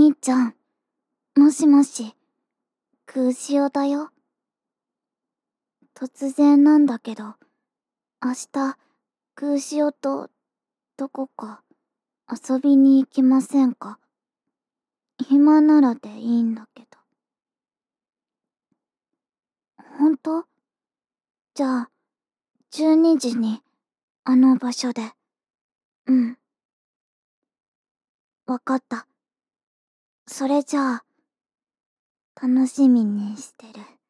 兄ちゃん、もしもし、クウシオだよ。突然なんだけど、明日、クウシオと、どこか、遊びに行きませんか？暇ならでいいんだけど。ほんと？じゃあ、12時に、あの場所で。うん。わかった。それじゃあ、楽しみにしてる。